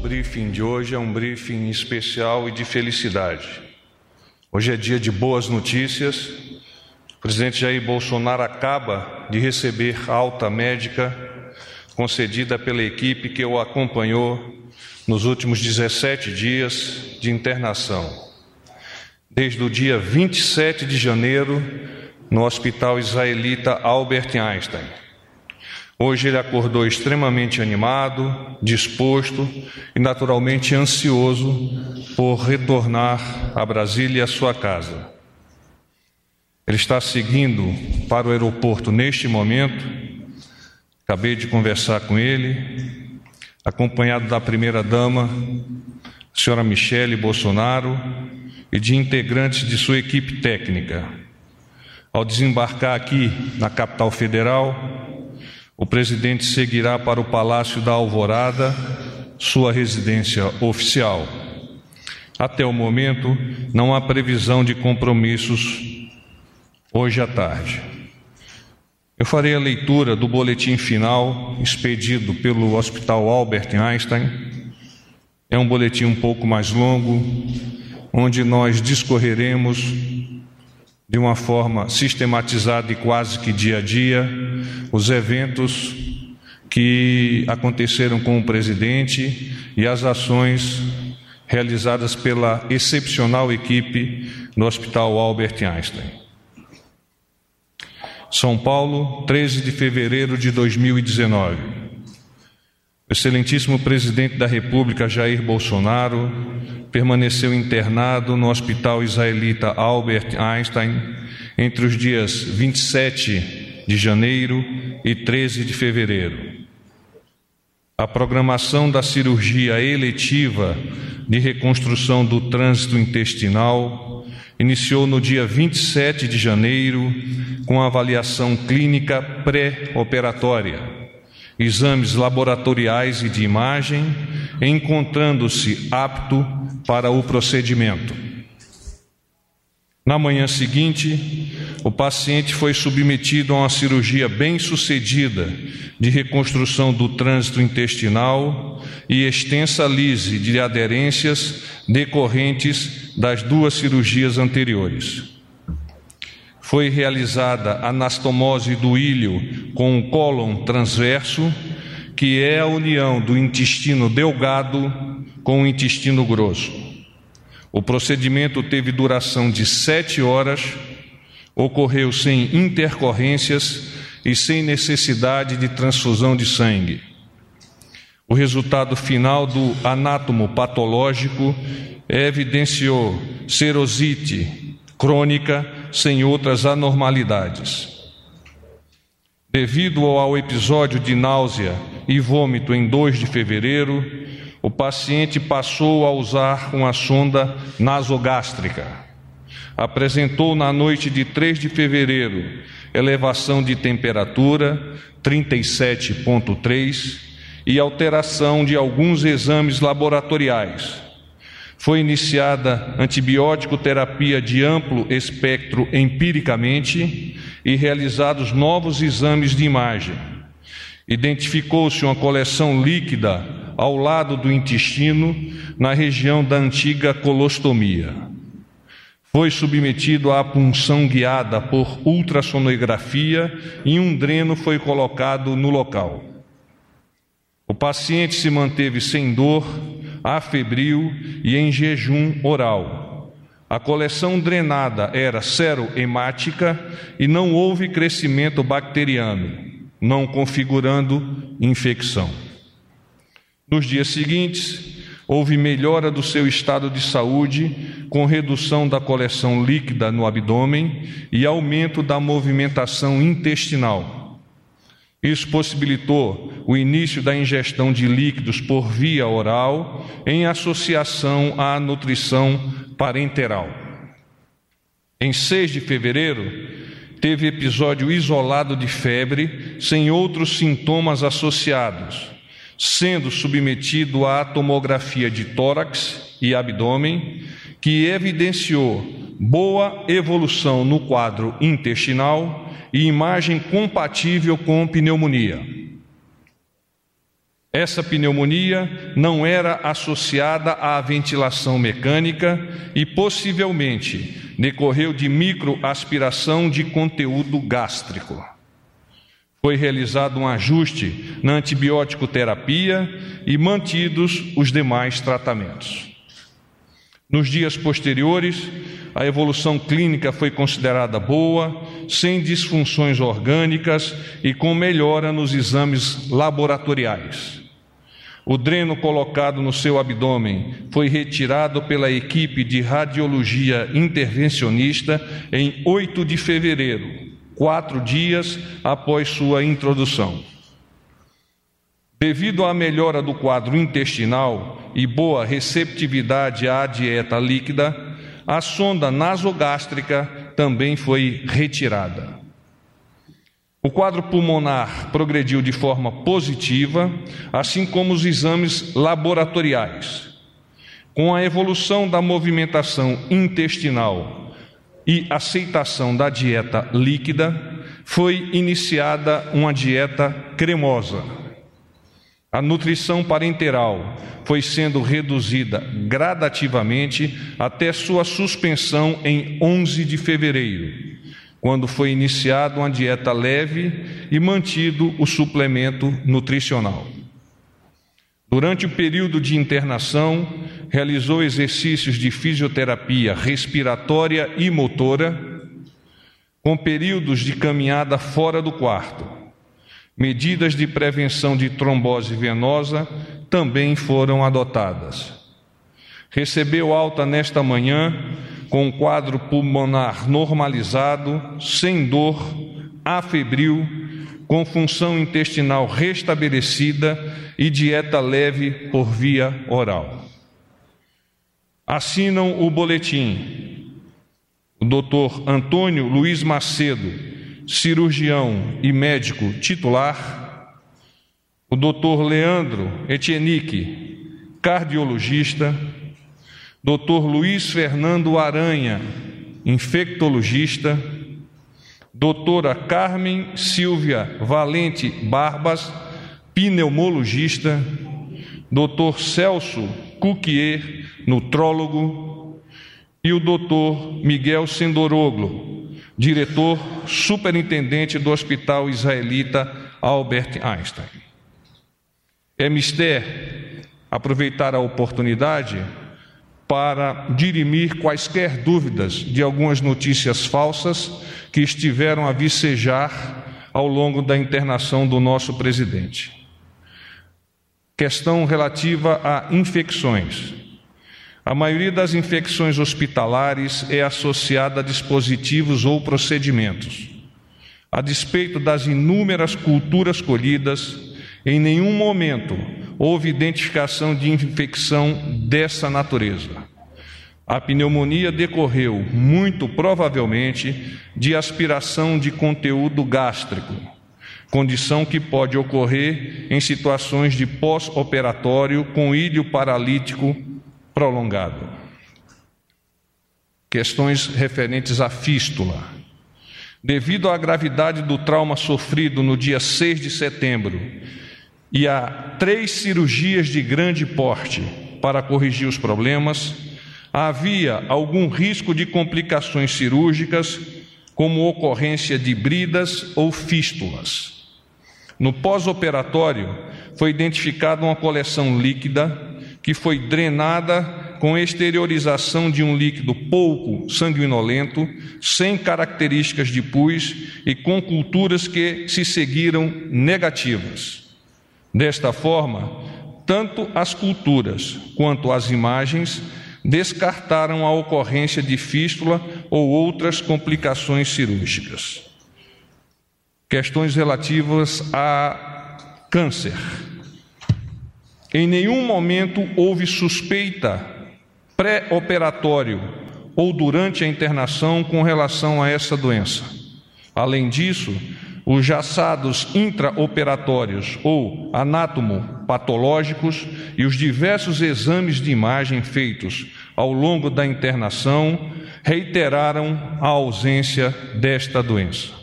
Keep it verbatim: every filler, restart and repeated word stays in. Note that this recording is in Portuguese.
briefing de hoje é um briefing especial e de felicidade. Hoje é dia de boas notícias. O presidente Jair Bolsonaro acaba de receber alta médica concedida pela equipe que o acompanhou nos últimos dezessete dias de internação. Desde o dia vinte e sete de janeiro, no Hospital Israelita Albert Einstein. Hoje ele acordou extremamente animado, disposto e naturalmente ansioso por retornar a Brasília e à sua casa. Ele está seguindo para o aeroporto neste momento. Acabei de conversar com ele, acompanhado da primeira-dama, a senhora Michele Bolsonaro, e de integrantes de sua equipe técnica. Ao desembarcar aqui na capital federal, o presidente seguirá para o Palácio da Alvorada, sua residência oficial. Até o momento, não há previsão de compromissos hoje à tarde. Eu farei a leitura do boletim final expedido pelo Hospital Albert Einstein. É um boletim um pouco mais longo, onde nós discorreremos de uma forma sistematizada e quase que dia a dia os eventos que aconteceram com o presidente e as ações realizadas pela excepcional equipe do Hospital Albert Einstein. São Paulo, treze de fevereiro de dois mil e dezenove. O excelentíssimo presidente da República, Jair Bolsonaro, permaneceu internado no Hospital Israelita Albert Einstein entre os dias vinte e sete de janeiro e treze de fevereiro. A programação da cirurgia eletiva de reconstrução do trânsito intestinal iniciou no dia vinte e sete de janeiro com a avaliação clínica pré-operatória, exames laboratoriais e de imagem, encontrando-se apto para o procedimento. Na manhã seguinte, o paciente foi submetido a uma cirurgia bem-sucedida de reconstrução do trânsito intestinal e extensa lise de aderências decorrentes das duas cirurgias anteriores. Foi realizada anastomose do íleo com o cólon transverso, que é a união do intestino delgado com o intestino grosso. O procedimento teve duração de sete horas, ocorreu sem intercorrências e sem necessidade de transfusão de sangue. O resultado final do anátomo patológico evidenciou serosite crônica sem outras anormalidades. Devido ao episódio de náusea e vômito em dois de fevereiro, o paciente passou a usar uma sonda nasogástrica. Apresentou na noite de três de fevereiro elevação de temperatura, trinta e sete vírgula três, e alteração de alguns exames laboratoriais. Foi iniciada antibiótico terapia de amplo espectro empiricamente e realizados novos exames de imagem. Identificou-se uma coleção líquida ao lado do intestino, na região da antiga colostomia. Foi submetido à punção guiada por ultrassonografia e um dreno foi colocado no local. O paciente se manteve sem dor, afebril e em jejum oral. A coleção drenada era serohemática e não houve crescimento bacteriano, não configurando infecção. Nos dias seguintes, houve melhora do seu estado de saúde, com redução da coleção líquida no abdômen e aumento da movimentação intestinal. Isso possibilitou o início da ingestão de líquidos por via oral, em associação à nutrição parenteral. Em seis de fevereiro, teve episódio isolado de febre, sem outros sintomas associados, sendo submetido à tomografia de tórax e abdômen, que evidenciou boa evolução no quadro intestinal e imagem compatível com pneumonia. Essa pneumonia não era associada à ventilação mecânica e possivelmente decorreu de microaspiração de conteúdo gástrico. Foi realizado um ajuste na antibiótico terapia e mantidos os demais tratamentos. Nos dias posteriores, a evolução clínica foi considerada boa, sem disfunções orgânicas e com melhora nos exames laboratoriais. O dreno colocado no seu abdômen foi retirado pela equipe de radiologia intervencionista em oito de fevereiro, quatro dias após sua introdução. Devido à melhora do quadro intestinal e boa receptividade à dieta líquida, a sonda nasogástrica também foi retirada. O quadro pulmonar progrediu de forma positiva, assim como os exames laboratoriais. Com a evolução da movimentação intestinal e aceitação da dieta líquida, foi iniciada uma dieta cremosa. A nutrição parenteral foi sendo reduzida gradativamente até sua suspensão em onze de fevereiro, quando foi iniciada uma dieta leve e mantido o suplemento nutricional. Durante o período de internação, realizou exercícios de fisioterapia respiratória e motora, com períodos de caminhada fora do quarto. Medidas de prevenção de trombose venosa também foram adotadas. Recebeu alta nesta manhã com um quadro pulmonar normalizado, sem dor, afebril, com função intestinal restabelecida e dieta leve por via oral. Assinam o boletim o doutor Antônio Luiz Macedo, cirurgião e médico titular, o doutor Leandro Etienique, cardiologista, doutor Luiz Fernando Aranha, infectologista, doutora Carmen Silvia Valente Barbas, pneumologista, doutor Celso Cuquier, nutrólogo, e o doutor Miguel Sendoroglo, diretor superintendente do Hospital Israelita Albert Einstein. É mister aproveitar a oportunidade para dirimir quaisquer dúvidas de algumas notícias falsas que estiveram a vicejar ao longo da internação do nosso presidente. Questão relativa a infecções. A maioria das infecções hospitalares é associada a dispositivos ou procedimentos. A despeito das inúmeras culturas colhidas, em nenhum momento houve identificação de infecção dessa natureza. A pneumonia decorreu, muito provavelmente, de aspiração de conteúdo gástrico, condição que pode ocorrer em situações de pós-operatório com íleo paralítico prolongado. Questões referentes à fístula. Devido à gravidade do trauma sofrido no dia seis de setembro e a três cirurgias de grande porte para corrigir os problemas, havia algum risco de complicações cirúrgicas, como ocorrência de bridas ou fístulas. No pós-operatório, foi identificada uma coleção líquida que foi drenada com exteriorização de um líquido pouco sanguinolento, sem características de pus e com culturas que se seguiram negativas. Desta forma, tanto as culturas quanto as imagens descartaram a ocorrência de fístula ou outras complicações cirúrgicas. Questões relativas a câncer. Em nenhum momento houve suspeita pré-operatório ou durante a internação com relação a essa doença. Além disso, os jaçados intraoperatórios ou anátomo-patológicos e os diversos exames de imagem feitos ao longo da internação reiteraram a ausência desta doença.